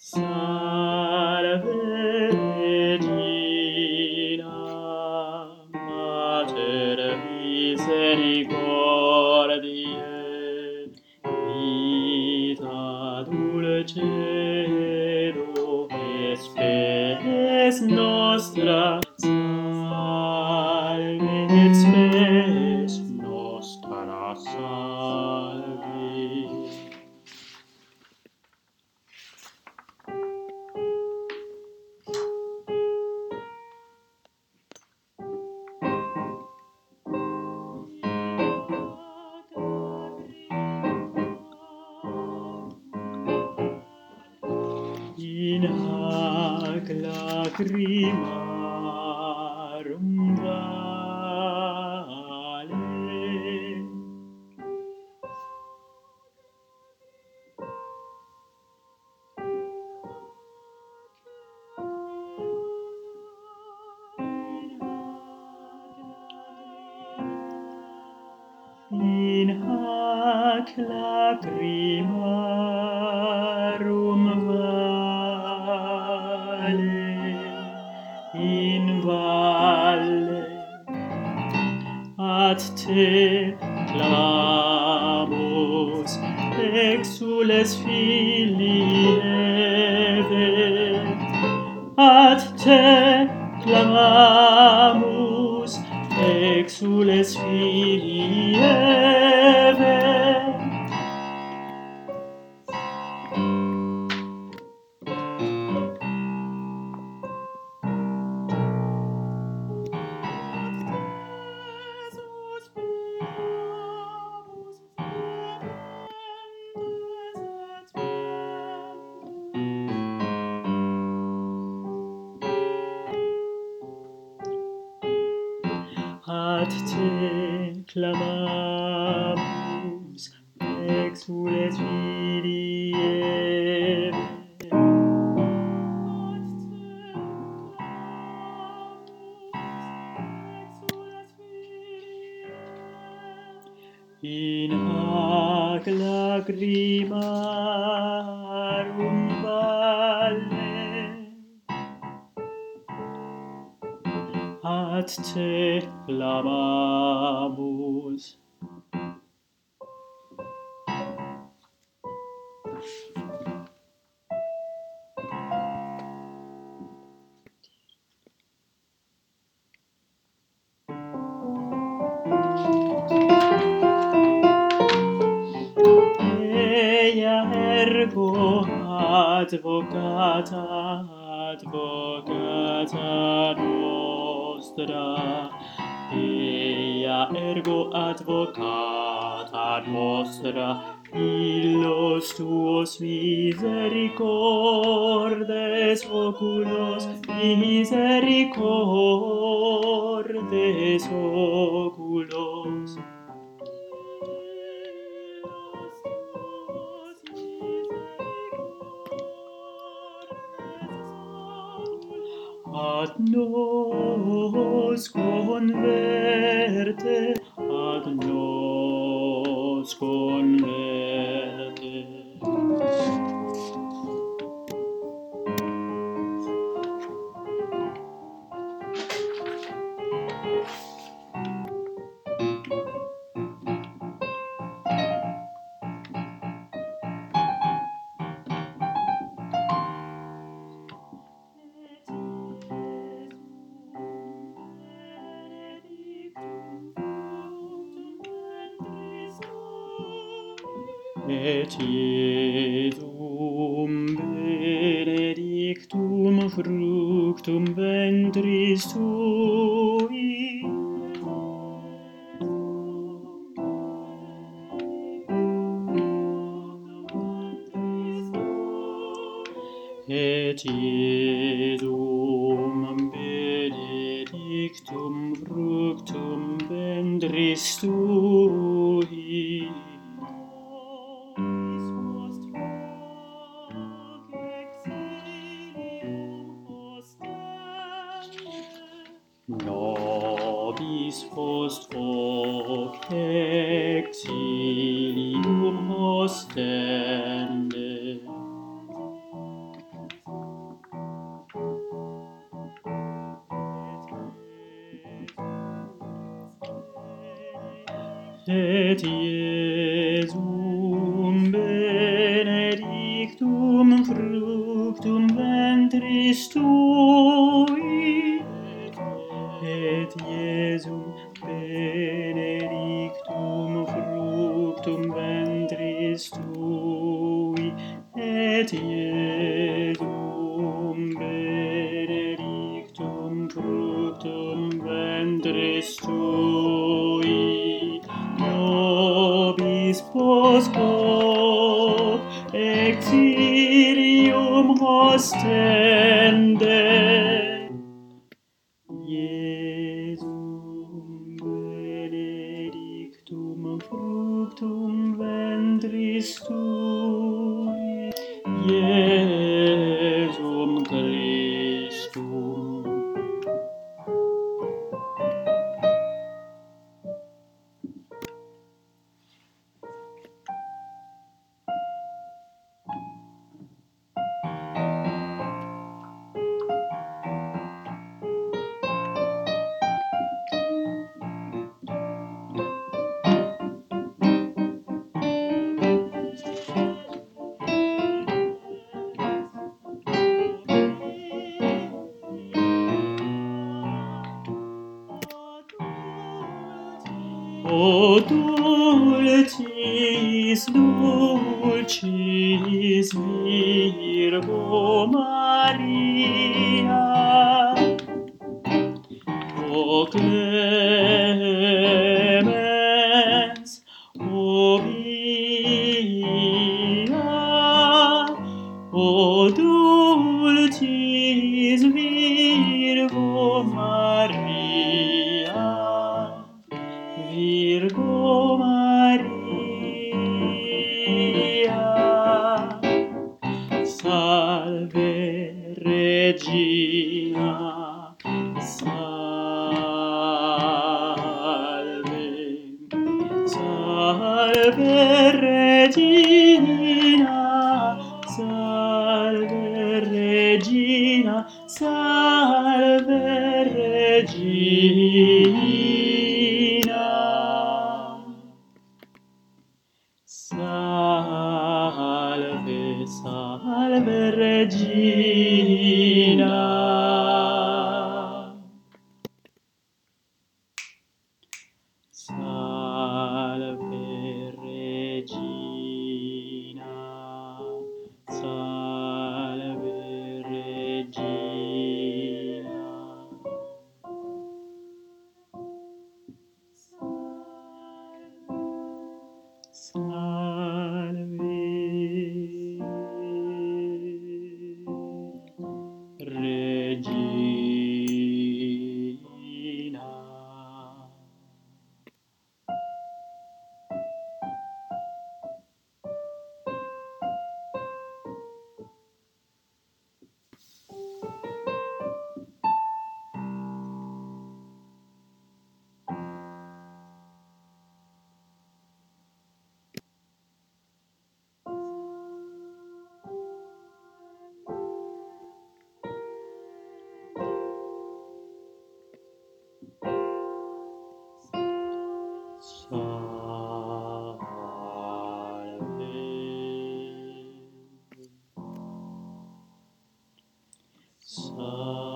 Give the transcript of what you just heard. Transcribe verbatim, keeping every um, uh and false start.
Salve Regina, Mater misericordiae, vita dulcedo et spes nostra, salve et spes nostra salve. In hac lacrimarum vale, in hac lacrimarum vale, in valle ad te clamamus, exules filii Eve, ad te clamamus, exules filii Eve. Ad te clamamus, exules filii Eve. In hac lacrimarum vale, ad te clamamus. Ea ergo advocata, advocata nostra, ea ergo advocata nostra, illos tuos misericordes oculos, misericordes oculos. Ad nos converte, ad nos converte. Et Iesum benedictum fructum ventris tui. Et Iesum benedictum fructum ventris tui. Nobis post hoc exilium ostende. et Iesum benedictum fructum ventris tui, et Iesum benedictum fructum ventris tui, et Iesum benedictum fructum ventris tui, nobis posco exilium ostende. Iesum benedictum fructum ventris tui, Iesum Christum. O dulcis, dulcis Virgo Maria, o clemens, o via, o dulcis Virgo Maria, Virgo Maria, salve Regina, salve, salve Regina, salve Regina, salve Regina. Salve, salve Regina. Salve Regina. Salve Regina. Salve Regina. Salve. Salve.